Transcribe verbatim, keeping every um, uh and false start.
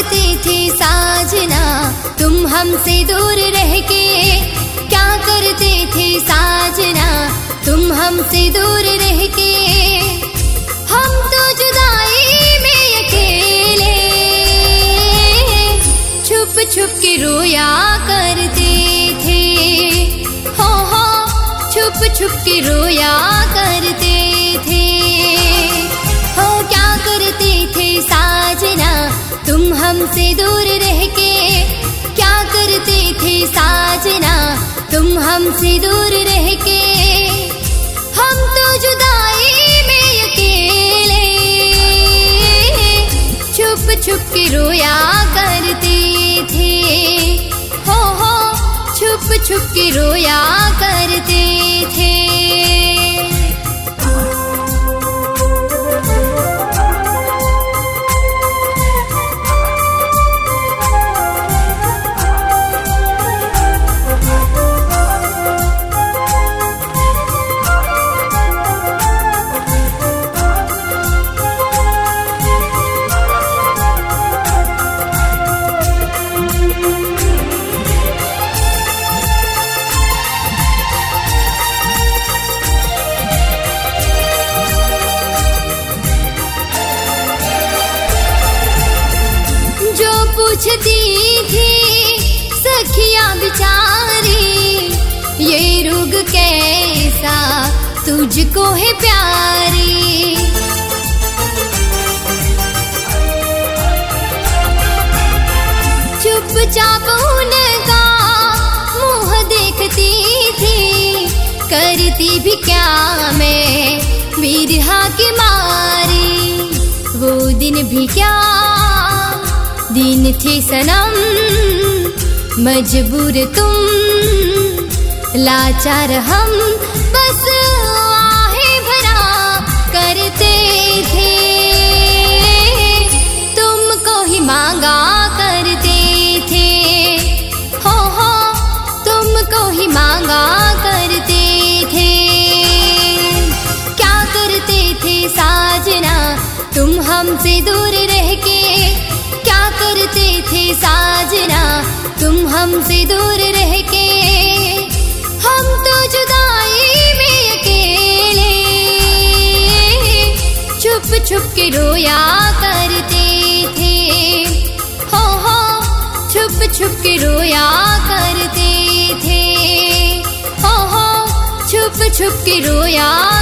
करते थे साजना तुम हमसे दूर रह के, क्या करते थे साजना तुम हमसे दूर रह के। हम तो जुदाई में अकेले छुप छुप के रोया करते थे, हो हो छुप छुप के रोया करते थे। हो क्या करते थे साजना तुम हमसे दूर रह के, क्या करते थे साजना तुम हमसे दूर रह के। हम तो जुदाई में अकेले छुप छुप के रोया करते थे, हो हो छुप छुप के रोया करते थे। पूछती थी सखियां बिचारी, ये रोग कैसा तुझको है प्यारी। चुपचाप उनका मुँह देखती थी, करती भी क्या मैं बिरहा की मारी। वो दिन भी क्या दिन थे सनम, मजबूर तुम लाचार हम, बस आहें भरा करते थे। तुमको ही मांगा करते थे, हो हो तुमको ही मांगा करते थे। क्या करते थे साजना तुम हमसे दूर रह के, क्या करते थे साजना तुम हमसे दूर रह के। हम तो जुदाई में अकेले छुप छुप के रोया करते थे, हो हो छुप छुप के रोया करते थे, हो हो छुप छुप के रोया